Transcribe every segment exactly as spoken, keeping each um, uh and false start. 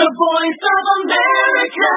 voice of America.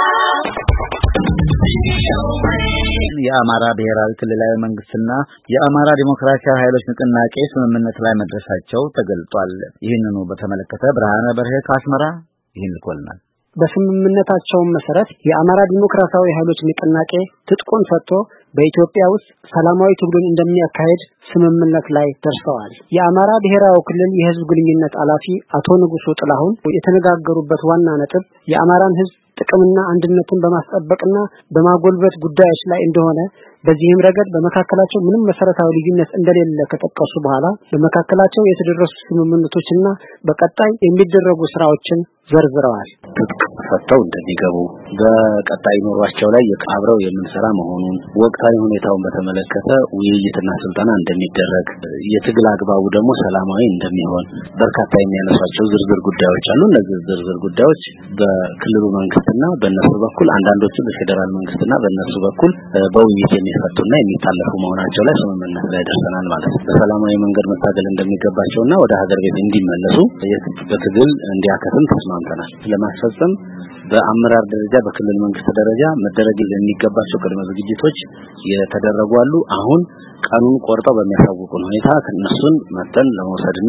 የአማራ ብሔራዊ ክልላዊ መንግስትና የአማራ ዲሞክራሲያዊ ኃይሎች ንቅናቄ ስምምነት ላይ መድረሳቸው ተገልጧል። ይህንኑ በተመለከተ ብርሃነ በርሄ ከአስመራ ይህን ልኮልናል። በስምምነታቸው መሰረት የአማራ ዲሞክራሲያዊ ኃይሎች ንቅናቄ ትጥቁን ፈቶ በኢትዮጵያ ውስጥ ሰላማዊ ትግሉን እንደሚያካሂድ ስምምነት ላይ ደርሰዋል። የአማራ ብሔራዊ ክልል የህዝብ ግንኙነት ኃላፊ አቶ ንጉሱ ጥላሁን የተነጋገሩበት ዋና ነጥብ የአማራን ህዝብ ጥቅምና አንድነትን በማስጠበቅና በማጎልበት ጉዳዮች ላይ እንደሆነ በዚህም ረገድ በመካከላቸው ምንም መሰረታዊ ልዩነት እንደሌለ ከጠቀሱ በኋላ በመካከላቸው የተደረሱ ስምምነቶችና በቀጣይ የሚደረጉ ስራዎችን ዘርዝረዋል። ፈተው እንደሚገቡ በቀጣይ ኑሯቸው ላይ የቃብረው የምንሰራ መሆኑን ወቅታዊ ሁኔታውን በተመለከተ ውይይትና ስልጠና እንደሚደረግ የትግል አግባቡ ደግሞ ሰላማዊ እንደሚሆን በርካታ የሚያነሷቸው ዝርዝር ጉዳዮች አሉ። እነዚህ ዝርዝር ጉዳዮች በክልሉ መንግስትና በእነሱ በኩል አንዳንዶቹ በፌደራል መንግስትና በእነሱ በኩል በውይይት የሚፈቱና የሚታለፉ መሆናቸው ላይ ስምምነት ላይ ደርሰናል ማለት ነው። በሰላማዊ መንገድ መታገል እንደሚገባቸውና ወደ ሀገር ቤት እንዲመለሱ የትግል እንዲያከትም ተስማምተናል። ለማስፈጸም በአመራር ደረጃ በክልል መንግስት ደረጃ መደረግ የሚገባቸው ቅድመ ዝግጅቶች የተደረጉ አሉ። አሁን ቀኑን ቆርጠው በሚያሳውቁን ሁኔታ ከነሱን መተን ለመውሰድና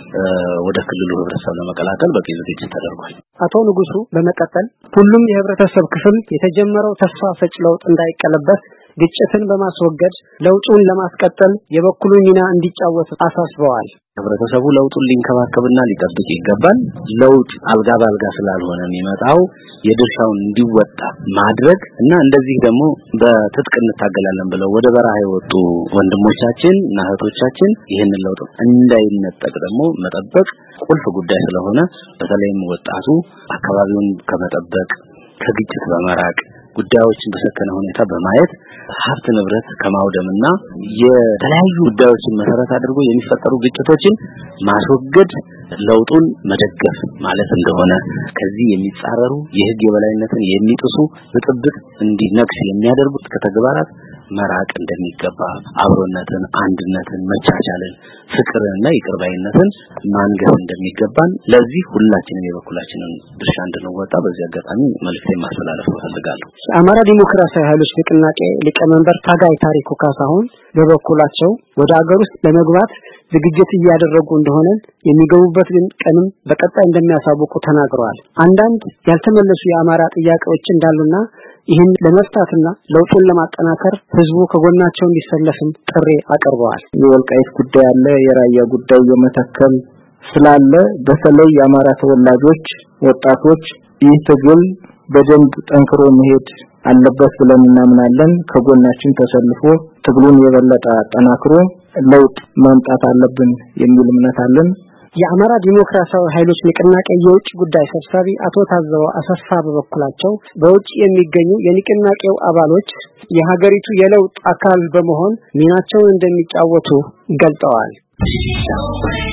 ወደ ክልሉ ህብረተሰብ ለመቀላቀል በቂ ዝግጅት ተደርጓል። አቶ ንጉሱ በመቀጠል ሁሉም የህብረተሰብ ክፍል የተጀመረው ተስፋ ሰጭ ለውጥ እንዳይቀለበስ ግጭትን በማስወገድ ለውጡን ለማስቀጠል የበኩሉን ሚና እንዲጫወት አሳስበዋል። ህብረተሰቡ ለውጡን ሊንከባከብና ሊጠብቅ ይገባል። ለውጥ አልጋ ባልጋ ስላልሆነ የሚመጣው የድርሻውን እንዲወጣ ማድረግ እና እንደዚህ ደግሞ በትጥቅ እንታገላለን ብለው ወደ በረሃ የወጡ ወንድሞቻችን እና እህቶቻችን ይህንን ለውጥ እንዳይነጠቅ ደግሞ መጠበቅ ቁልፍ ጉዳይ ስለሆነ በተለይም ወጣቱ አካባቢውን ከመጠበቅ ከግጭት በመራቅ ጉዳዮችን በሰከነ ሁኔታ በማየት ሀብት ንብረት ከማውደምና የተለያዩ ጉዳዮችን መሰረት አድርጎ የሚፈጠሩ ግጭቶችን ማስወገድ ለውጡን መደገፍ ማለት እንደሆነ ከዚህ የሚጻረሩ የህግ የበላይነትን የሚጥሱ ብጥብጥ እንዲነግስ የሚያደርጉት ከተግባራት መራቅ እንደሚገባ አብሮነትን፣ አንድነትን፣ መቻቻልን፣ ፍቅርንና ይቅርባይነትን ማንገስ እንደሚገባን ለዚህ ሁላችንም የበኩላችንን ድርሻ እንድንወጣ በዚህ አጋጣሚ መልእክቴን ማስተላለፍ እፈልጋለሁ። የአማራ ዲሞክራሲያዊ ኃይሎች ንቅናቄ ሊቀመንበር ታጋይ ታሪኩ ካሳሁን በበኩላቸው ወደ አገር ውስጥ ለመግባት ዝግጅት እያደረጉ እንደሆነ የሚገቡበት ግን ቀንም በቀጣይ እንደሚያሳውቁ ተናግረዋል። አንዳንድ ያልተመለሱ የአማራ ጥያቄዎች እንዳሉና ይህን ለመፍታትና ለውጡን ለማጠናከር ህዝቡ ከጎናቸው እንዲሰለፍም ጥሪ አቀርበዋል። የወልቃይት ጉዳይ አለ፣ የራያ ጉዳይ የመተከል ስላለ በተለይ የአማራ ተወላጆች ወጣቶች ይህ ትግል በደንብ ጠንክሮ መሄድ አለበት ብለን እናምናለን። ከጎናችን ተሰልፎ ትግሉን የበለጠ አጠናክሮ ለውጥ ማምጣት አለብን የሚል እምነት አለን። የአማራ ዲሞክራሲያዊ ኃይሎች ንቅናቄ የውጭ ጉዳይ ሰብሳቢ አቶ ታዘበው አሰፋ በበኩላቸው በውጭ የሚገኙ የንቅናቄው አባሎች የሀገሪቱ የለውጥ አካል በመሆን ሚናቸውን እንደሚጫወቱ ገልጸዋል።